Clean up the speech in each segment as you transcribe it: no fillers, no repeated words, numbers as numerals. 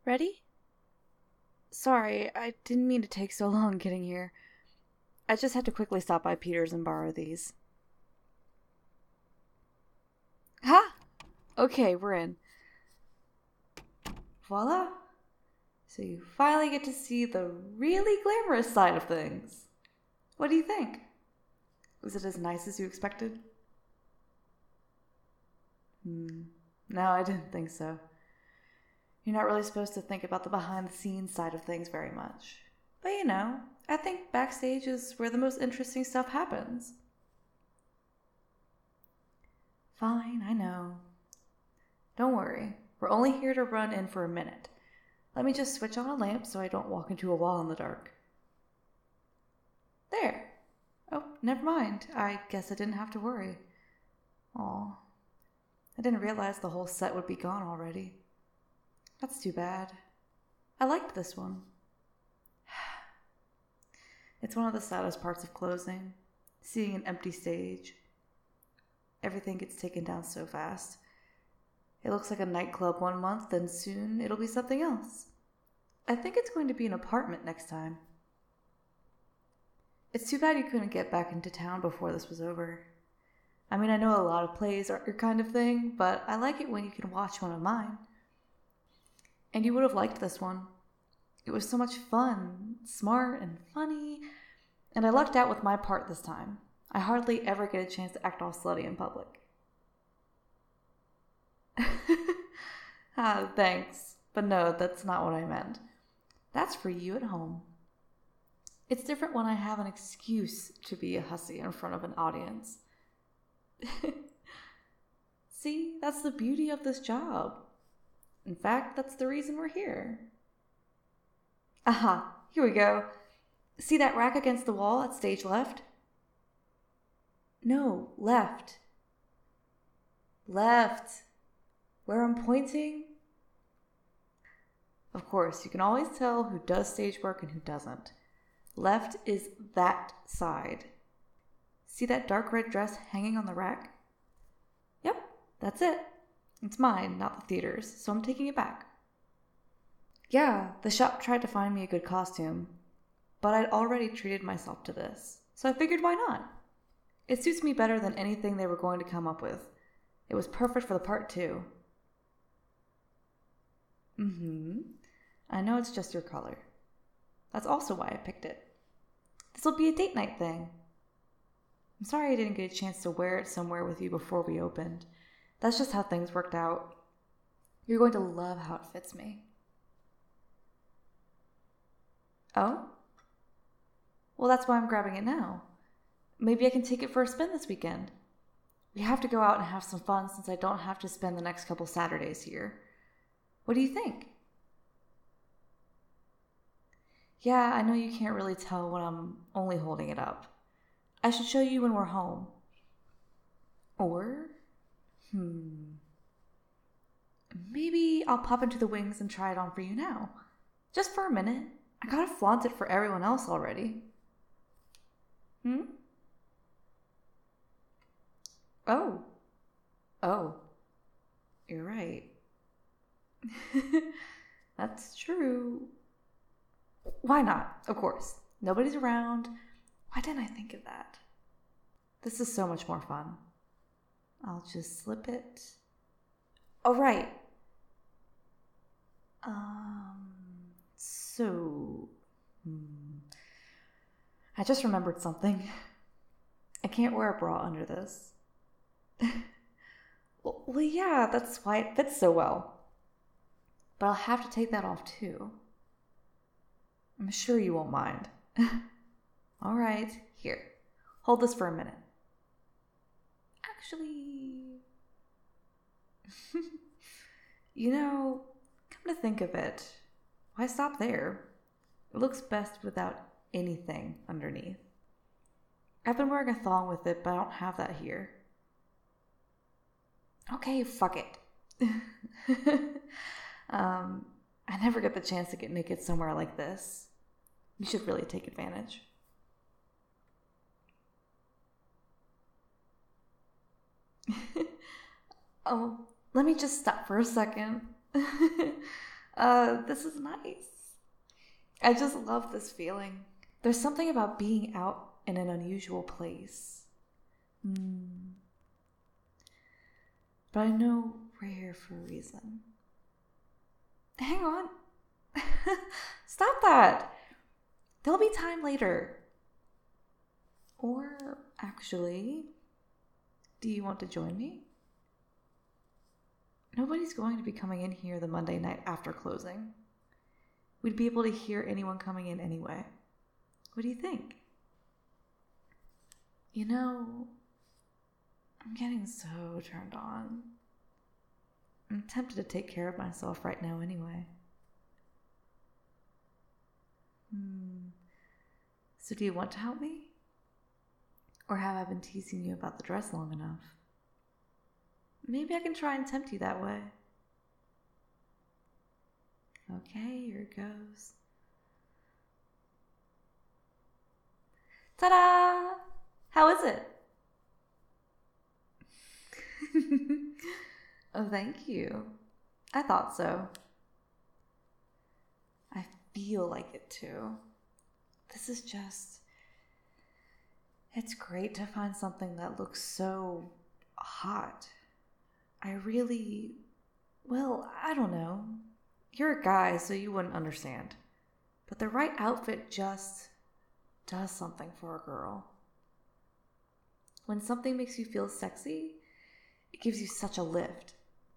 Ready? Sorry, I didn't mean to take so long getting here. I just had to quickly stop by Peter's and borrow these. Ha! Okay, we're in. Voila! So you finally get to see the really glamorous side of things. What do you think? Was it as nice as you expected? No, I didn't think so. You're not really supposed to think about the behind the scenes side of things very much. But I think backstage is where the most interesting stuff happens. Fine, I know. Don't worry, we're only here to run in for a minute. Let me just switch on a lamp so I don't walk into a wall in the dark. There. Oh, never mind. I guess I didn't have to worry. Aw. I didn't realize the whole set would be gone already. That's too bad. I liked this one. It's one of the saddest parts of closing. Seeing an empty stage. Everything gets taken down so fast. It looks like a nightclub one month, then soon it'll be something else. I think it's going to be an apartment next time. It's too bad you couldn't get back into town before this was over. I mean, I know a lot of plays aren't your kind of thing, but I like it when you can watch one of mine. And you would have liked this one. It was so much fun, smart and funny, and I lucked out with my part this time. I hardly ever get a chance to act all slutty in public. Thanks. But no, that's not what I meant. That's for you at home. It's different when I have an excuse to be a hussy in front of an audience. See, that's the beauty of this job. In fact, that's the reason we're here. Aha, here we go. See that rack against the wall at stage left? No, left. Left. Where I'm pointing? Of course, you can always tell who does stage work and who doesn't. Left is that side. See that dark red dress hanging on the rack? Yep, that's it. It's mine, not the theater's, so I'm taking it back. Yeah, the shop tried to find me a good costume, but I'd already treated myself to this, so I figured why not? It suits me better than anything they were going to come up with. It was perfect for the part too. I know it's just your color. That's also why I picked it. This'll be a date night thing. I'm sorry I didn't get a chance to wear it somewhere with you before we opened. That's just how things worked out. You're going to love how it fits me. Oh? Well, that's why I'm grabbing it now. Maybe I can take it for a spin this weekend. We have to go out and have some fun since I don't have to spend the next couple Saturdays here. What do you think? Yeah, I know you can't really tell when I'm only holding it up. I should show you when we're home. Or, maybe I'll pop into the wings and try it on for you now. Just for a minute. I gotta flaunt it for everyone else already. Oh. Oh. You're right. That's true. Why not? Of course. Nobody's around. Why didn't I think of that? This is so much more fun. I'll just slip it. Oh, right. So... I just remembered something. I can't wear a bra under this. Well, yeah, that's why it fits so well. But I'll have to take that off too. I'm sure you won't mind. All right, here. Hold this for a minute. Actually... come to think of it, why stop there? It looks best without anything underneath. I've been wearing a thong with it, but I don't have that here. Okay, fuck it. I never get the chance to get naked somewhere like this. You should really take advantage. Oh, let me just stop for a second. This is nice. I just love this feeling. There's something about being out in an unusual place. But I know we're here for a reason. Hang on. Stop that. There'll be time later. Or, actually, do you want to join me? Nobody's going to be coming in here the Monday night after closing. We'd be able to hear anyone coming in anyway. What do you think? You know, I'm getting so turned on. I'm tempted to take care of myself right now anyway. So do you want to help me? Or have I been teasing you about the dress long enough? Maybe I can try and tempt you that way. Okay, here it goes. Ta-da! How is it? Oh, thank you. I thought so. I feel like it too. This is just... It's great to find something that looks so hot. I really... Well, I don't know. You're a guy, so you wouldn't understand. But the right outfit just does something for a girl. When something makes you feel sexy, it gives you such a lift.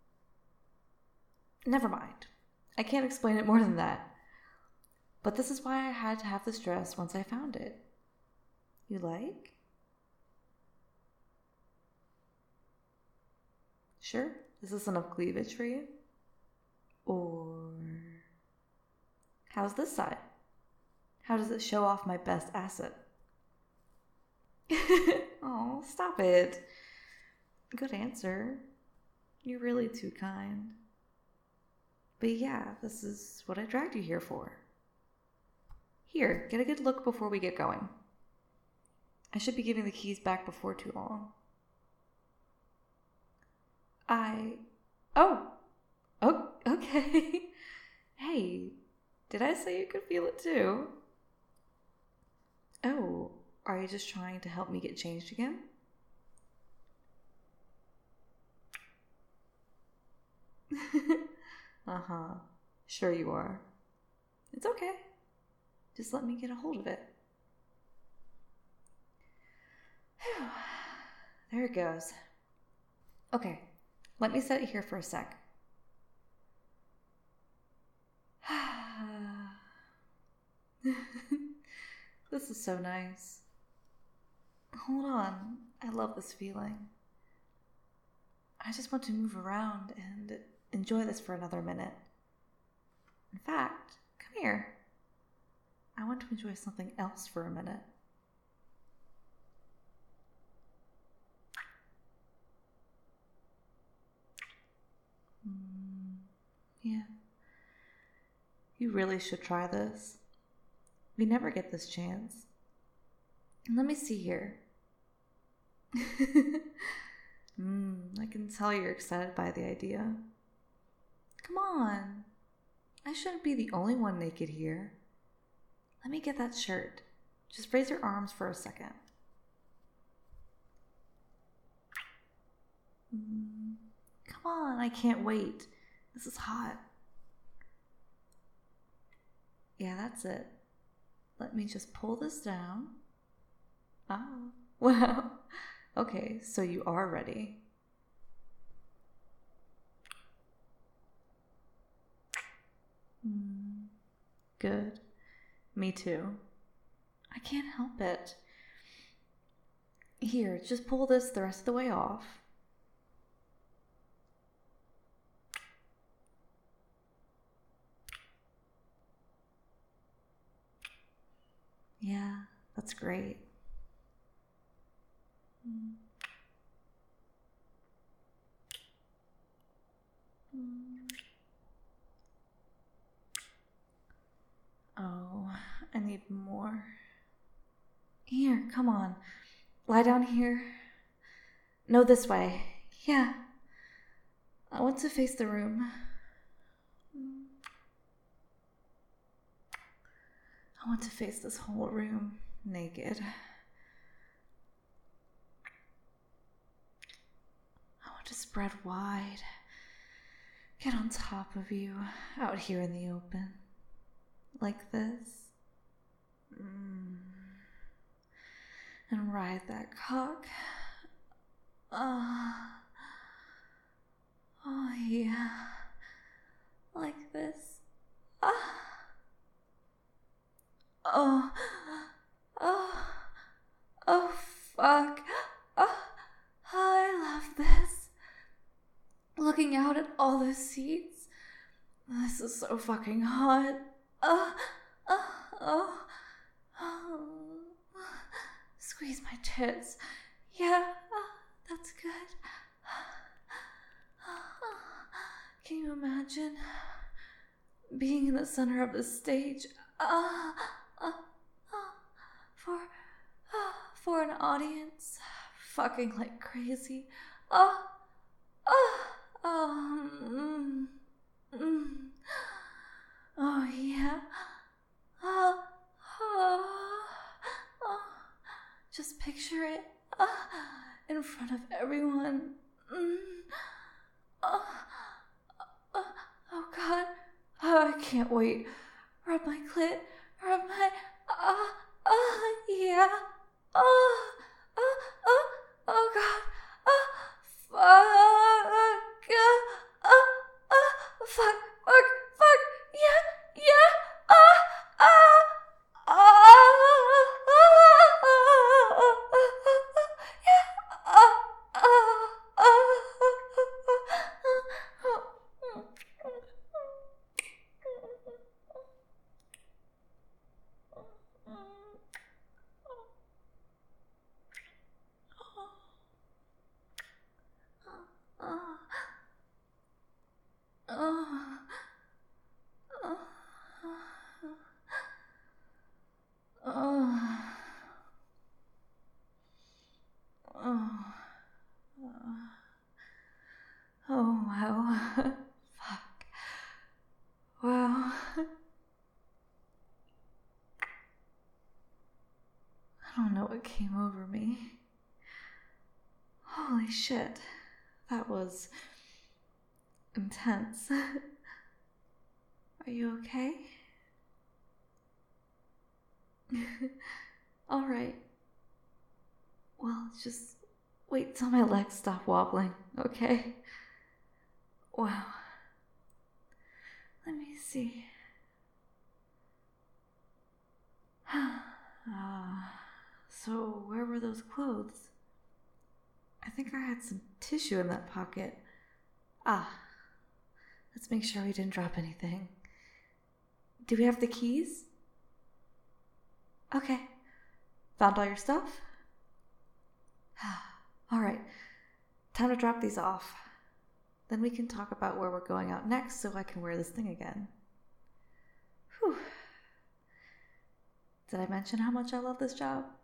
Never mind. I can't explain it more than that. But this is why I had to have this dress once I found it. You like? Sure? Is this enough cleavage for you? Or how's this side? How does it show off my best asset? Oh, stop it. Good answer. You're really too kind. But yeah, this is what I dragged you here for. Here, get a good look before we get going. I should be giving the keys back before too long. Oh, okay. Hey, did I say you could feel it too? Oh, are you just trying to help me get changed again? Uh-huh. Sure you are. It's okay. Just let me get a hold of it. Whew. There it goes. Okay, let me set it here for a sec. This is so nice. Hold on, I love this feeling. I just want to move around and enjoy this for another minute. In fact, come here. I want to enjoy something else for a minute. Yeah. You really should try this. We never get this chance. Let me see here. I can tell you're excited by the idea. Come on. I shouldn't be the only one naked here. Let me get that shirt. Just raise your arms for a second. Come on, I can't wait. This is hot. Yeah, that's it. Let me just pull this down. Oh, wow. Okay, so you are ready. Good. Me too. I can't help it. Here, just pull this the rest of the way off. Yeah, that's great. Oh, I need more. Here, come on. Lie down here. No, this way. Yeah. I want to face the room. I want to face this whole room naked. I want to spread wide, get on top of you, out here in the open, like this. And ride that cock. Oh yeah, like this. Oh, fuck. I love this. Looking out at all those seats. This is so fucking hot. Squeeze my tits. Yeah, that's good. Can you imagine being in the center of the stage? For an audience, fucking like crazy. Oh yeah. Just picture it in front of everyone. Oh God, I can't wait. Rub my clit, rub my, yeah. Oh God, fuck, yeah, Oh, wow. Fuck. Wow. I don't know what came over me. Holy shit. That was intense. Are you okay? Alright. Well, just wait till my legs stop wobbling, okay? Wow. Let me see. So where were those clothes? I think I had some tissue in that pocket. Let's make sure we didn't drop anything. Do we have the keys? Okay. Found all your stuff? Alright. Time to drop these off. Then we can talk about where we're going out next so I can wear this thing again. Whew. Did I mention how much I love this job?